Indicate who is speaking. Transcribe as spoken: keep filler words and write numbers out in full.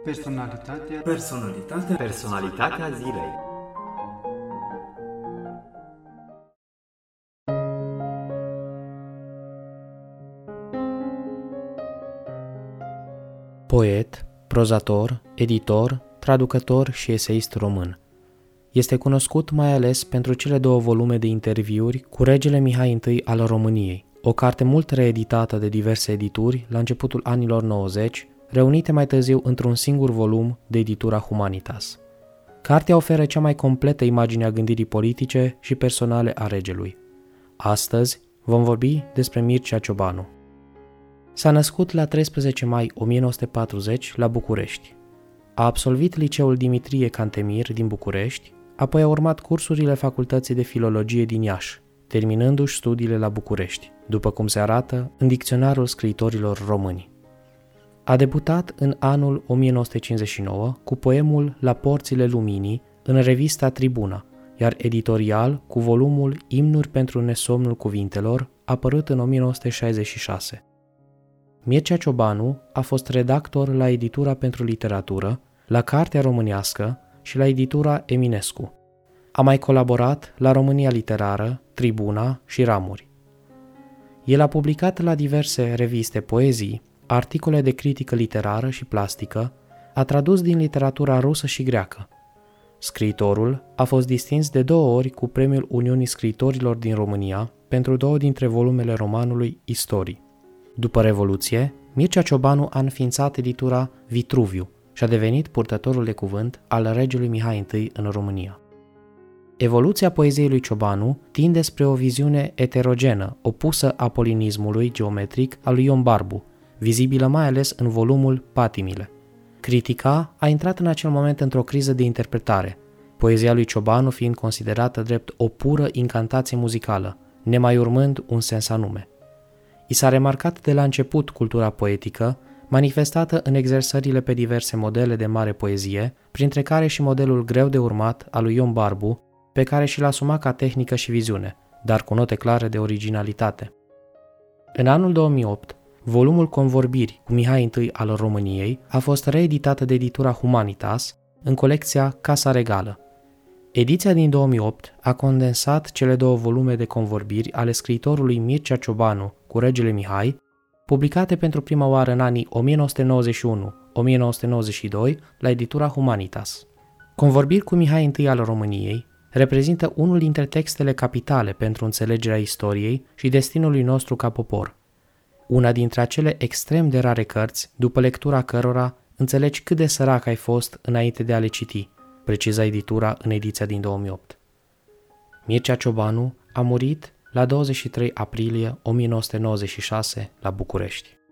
Speaker 1: Personalitatea
Speaker 2: Personalitatea
Speaker 3: Personalitatea zilei.
Speaker 4: Poet, prozator, editor, traducător și eseist român. Este cunoscut mai ales pentru cele două volume de interviuri cu regele Mihai I al României, o carte mult reeditată de diverse edituri la începutul anilor nouăzeci, reunite mai târziu într-un singur volum de editura Humanitas. Cartea oferă cea mai completă imagine a gândirii politice și personale a regelui. Astăzi vom vorbi despre Mircea Ciobanu. S-a născut la treisprezece mai o mie nouă sute patruzeci la București. A absolvit liceul Dimitrie Cantemir din București, apoi a urmat cursurile Facultății de Filologie din Iași, terminându-și studiile la București, după cum se arată în Dicționarul Scriitorilor Români. A debutat în anul o mie nouă sute cincizeci și nouă cu poemul La porțile luminii în revista Tribuna, iar editorial cu volumul Imnuri pentru nesomnul cuvintelor, apărut în o mie nouă sute șaizeci și șase. Mircea Ciobanu a fost redactor la Editura pentru Literatură, la Cartea Românească și la Editura Eminescu. A mai colaborat la România Literară, Tribuna și Ramuri. El a publicat la diverse reviste poezii, articole de critică literară și plastică, a tradus din literatura rusă și greacă. Scriitorul a fost distins de două ori cu Premiul Uniunii Scriitorilor din România pentru două dintre volumele romanului Istorii. După Revoluție, Mircea Ciobanu a înființat editura Vitruviu și a devenit purtătorul de cuvânt al regelui Mihai I în România. Evoluția poeziei lui Ciobanu tinde spre o viziune eterogenă, opusă apolinismului geometric al lui Ion Barbu, vizibilă mai ales în volumul Patimile. Critica a intrat în acel moment într-o criză de interpretare, poezia lui Ciobanu fiind considerată drept o pură incantație muzicală, nemai urmând un sens anume. I s-a remarcat de la început cultura poetică, manifestată în exersările pe diverse modele de mare poezie, printre care și modelul greu de urmat al lui Ion Barbu, pe care și l-a asumat ca tehnică și viziune, dar cu note clare de originalitate. În anul două mii opt, volumul Convorbiri cu Mihai I al României a fost reeditată de editura Humanitas în colecția Casa Regală. Ediția din două mii opt a condensat cele două volume de convorbiri ale scriitorului Mircea Ciobanu cu regele Mihai, publicate pentru prima oară în anii o mie nouă sute nouăzeci și unu - o mie nouă sute nouăzeci și doi la editura Humanitas. Convorbiri cu Mihai I al României reprezintă unul dintre textele capitale pentru înțelegerea istoriei și destinului nostru ca popor. Una dintre acele extrem de rare cărți, după lectura cărora înțelegi cât de sărac ai fost înainte de a le citi, preciza editura în ediția din două mii opt. Mircea Ciobanu a murit la douăzeci și trei aprilie o mie nouă sute nouăzeci și șase la București.